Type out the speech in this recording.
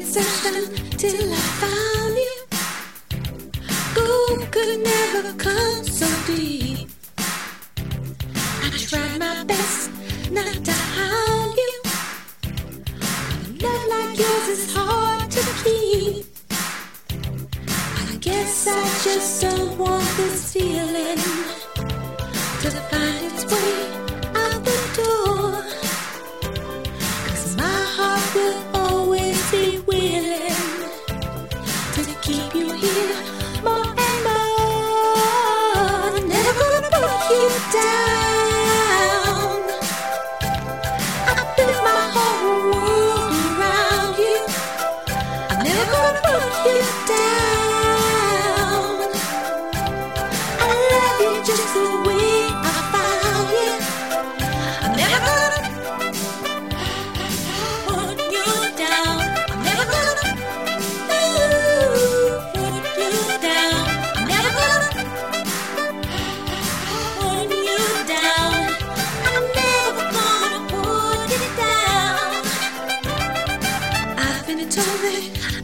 searched until I found you. Gold could never come so deep. I tried my best not to hound you. Love like yours is hard to keep. I guess I just don't want this feeling to find its way out the door. 'Cause my heart will always be willing to keep you here more and more. I'm never gonna put you down. I built my whole world around you. I'm never gonna put you down. I love you just the way I found you. I'm never gonna put you down. I'm never gonna put you down. I'm never gonna put you down. I'm never gonna put you down. I've been told that